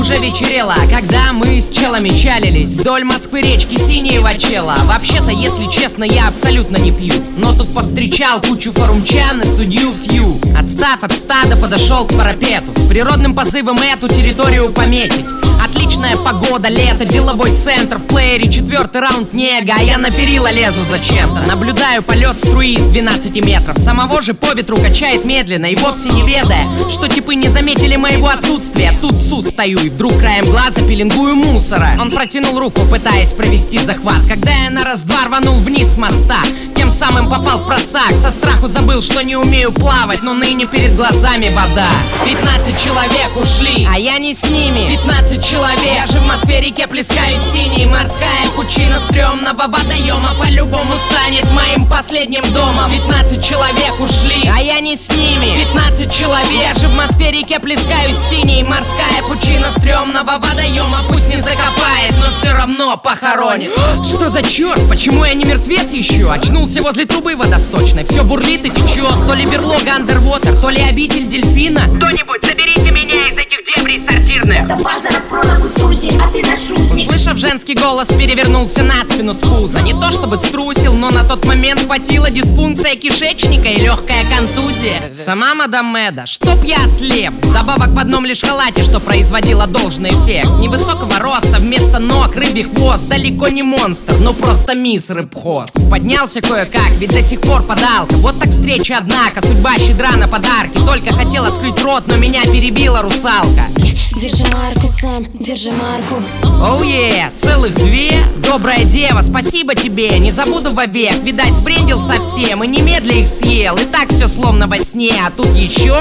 Уже вечерело, когда мы с челами чалились вдоль Москвы речки синего чела. Вообще-то, если честно, я абсолютно не пью, но тут повстречал кучу форумчан и судью Фью. Отстав от стада, подошел к парапету с природным позывом эту территорию пометить. Отличная погода, лето, деловой центр, в плеере 4-й раунд нега, а я на перила лезу зачем-то. Наблюдаю полет струи из 12 метров, самого же по ветру качает медленно и вовсе не ведая, что типы не заметили моего отсутствия. Тут стою и вдруг краем глаза пеленгую мусора. Он протянул руку, пытаясь провести захват, когда я на раз-два рванул вниз с моста, тем самым попал в просак. Со страху забыл, что не умею плавать, но ныне перед глазами вода. 15 человек ушли, а я не с ними. 15 человек, я же в Москве-реке плескаюсь синей. Морская пучина стрёмного водоема по-любому станет моим последним домом. 15 человек ушли, а я не с ними. 15 человек, я же в Москве-реке плескаюсь синей. Морская пучина стрёмного водоема пусть не закопает, но все равно похоронит. Что за черт? Почему я не мертвец еще? Очнулся возле трубы водосточной, все бурлит и течет. То ли берлога андервотер, то ли обитель дельфина. Кто-нибудь, заберите меня из этих дебрей сортирных. Это база на Кутузи, а ты наш узник. Услышав женский голос, перевернулся на спину с пуза. Не то чтобы струсил, но на тот момент хватила дисфункция кишечника и легкая контузия. Сама мадам Меда, чтоб я ослеп. Вдобавок в одном лишь халате, что производило должный эффект. Невысокого роста, вместо ног рыбий хвост. Далеко не монстр, но просто мисс рыбхоз. Поднялся кое-как, ведь до сих пор подалка. Вот так встреча, однако, судьба щедра на подарки. Только хотел открыть рот, но меня перебила русалка. Держи марку, сын, держи марку. Оу целых 2? Добрая дева, спасибо тебе, не забуду вовек. Видать, сбрендил совсем и немедля их съел. И так все словно во сне, а тут еще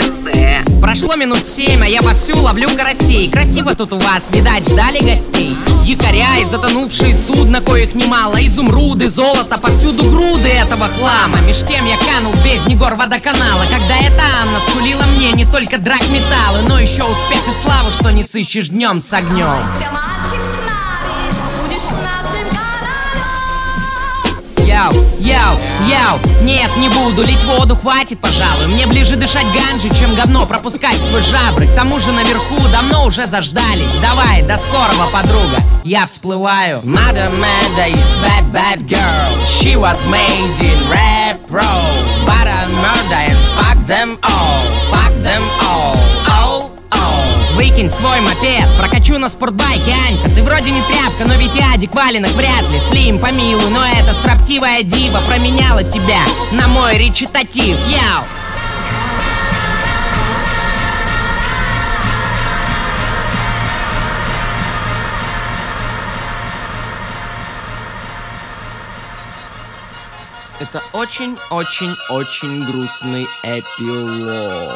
ЛСД. Прошло минут 7, а я вовсю ловлю карасей. Красиво тут у вас, видать, ждали гостей. Якоря и затонувшие судна, коих немало. Изумруды, золото, повсюду груды этого хлама. Меж тем я канул в бездне гор водоканала, когда эта Анна сулила мне не только драгметаллы, но еще успех и славу, что не сыщешь днем с огнем. Яу, нет, не буду лить воду, хватит, пожалуй. Мне ближе дышать ганджи, чем говно пропускать сквозь жабры. К тому же наверху давно уже заждались. Давай, до скорого, подруга, я всплываю. Mother Meda is bad, bad girl. She was made in Red Pro, but I murder and fuck them all, fuck them all. Выкинь свой мопед, прокачу на спортбайке, Анька. Ты вроде не тряпка, но ведь и Адик валенок вряд ли. Слим, помилуй, но эта строптивая дива променяла тебя на мой речитатив. Яу! Это очень-очень-очень грустный эпилог.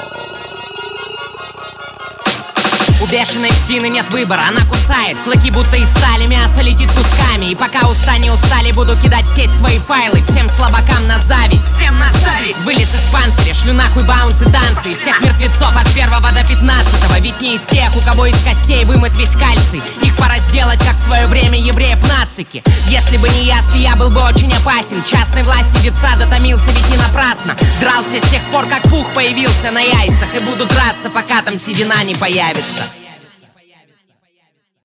У бешеной псины нет выбора, она кусает. Клыки будто из стали, мясо летит кусками. И пока уста не устали, буду кидать в сеть свои файлы. Всем слабакам на зависть, всем на зависть. Вылез из панциря, шлю нахуй баунсы, танцы. И всех мертвецов от 1 до 15. Ведь не из тех, у кого из костей вымыт весь кальций. Их пора сделать, как в свое время евреев нацики. Если бы не я был бы очень опасен. Частной власти детсада томился, ведь не напрасно. Дрался с тех пор, как пух появился на яйцах. И буду драться, пока там седина не появится.